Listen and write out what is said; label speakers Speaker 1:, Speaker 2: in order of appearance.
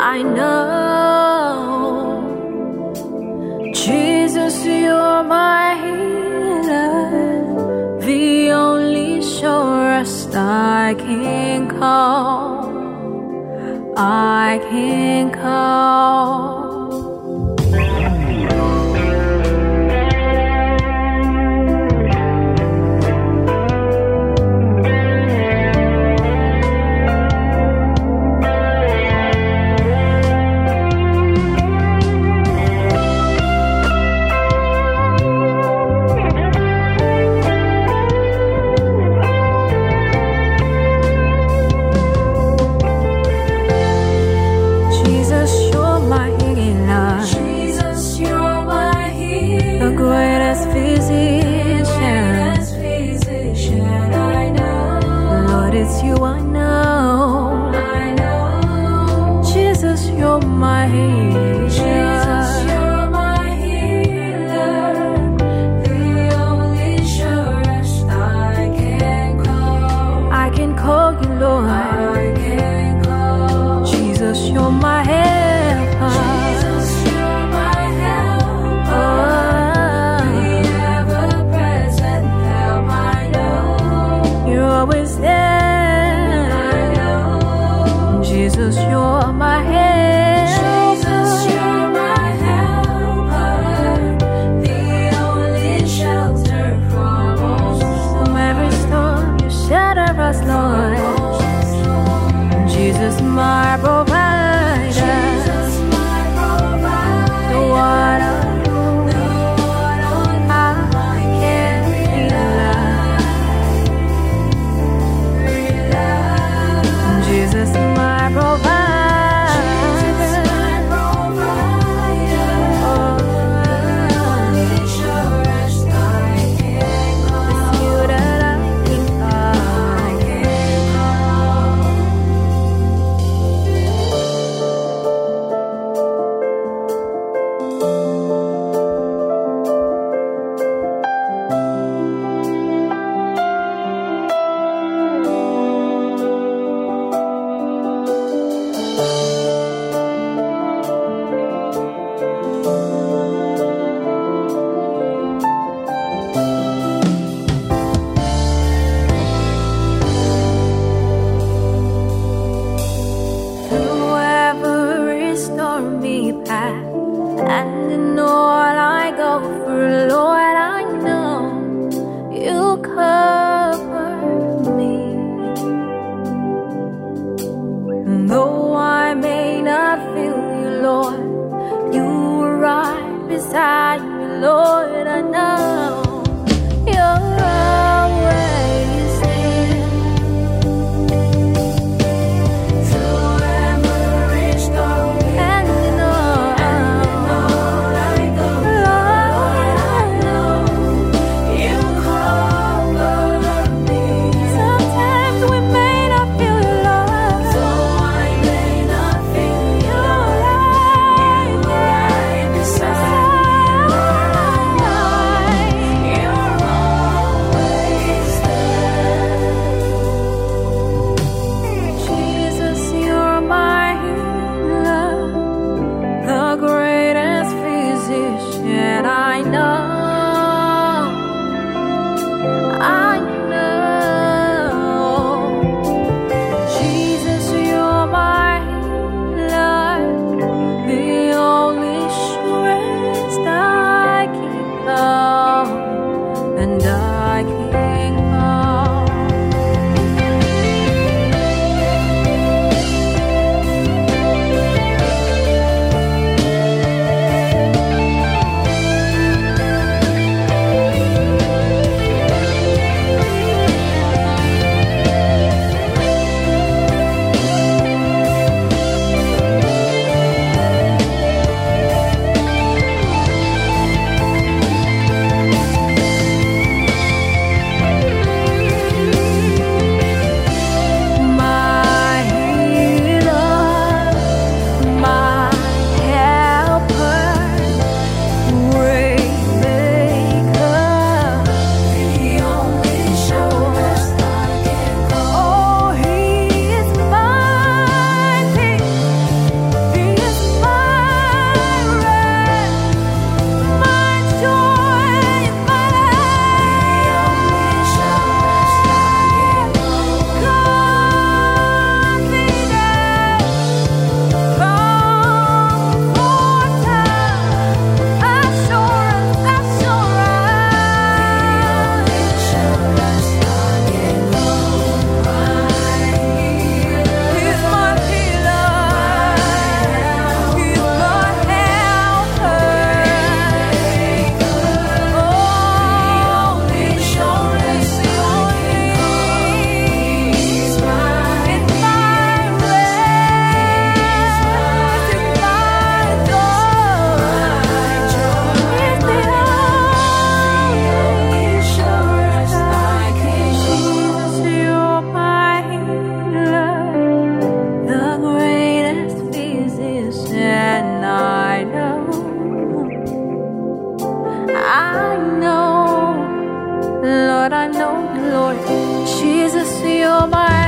Speaker 1: I know, Jesus, you're my healer, the only surest I can call. I can call. It's you I know. Jesus, you're my healer. Jesus, you're my healer, the only surest I can call. I can call you, Lord. I can call. Jesus, you're my helper. Jesus, you're my helper. The ever-present help I know. You're always there. Jesus, you're my helper. Jesus, you're my helper, the only shelter from all storms. From every storm, you shelter us, Lord. Jesus, my provider. Jesus, my provider. The one I can rely. Jesus, my provider. And in all I go through, Lord, I know you cover me. Though I may not feel you, Lord, you are right beside me, Lord. I know you're always there. Through every storm, and in all I go, Lord, I know you cover me. Sometimes we may not feel your love, so I may not feel your right beside me. know you, Lord. Jesus, you're my